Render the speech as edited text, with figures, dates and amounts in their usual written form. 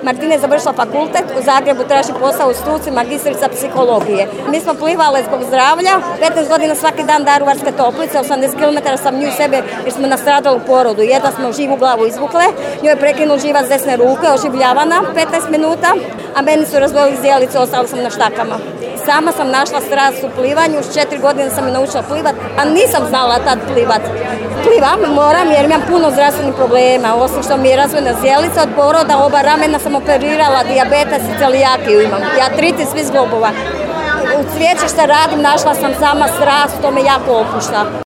Martina je završila fakultet, u Zagrebu traži posao u struci, magistrica psihologije. Mi smo plivale zbog zdravlja, 15 godina svaki dan Daruvarske toplice, 80 km sam nju sebe jer smo nastradali u porodu. Jedva smo živu glavu izvukle, njoj je prekinul živac desne ruke, oživljavana 15 minuta, a meni su razdvojili zdjelicu, ostala sam na štakama. Sama sam našla strast u plivanju, s 4 godine sam je naučila plivat, a nisam znala tad plivat. Plivam, moram jer imam puno zdravstvenih problema, osim što mi je razvojna zdjelica od poroda, oba ramena sam operirala, dijabetes i celijakiju imam, artritis svih zglobova. U cvijeće što radim našla sam sama strast, to me jako opušta.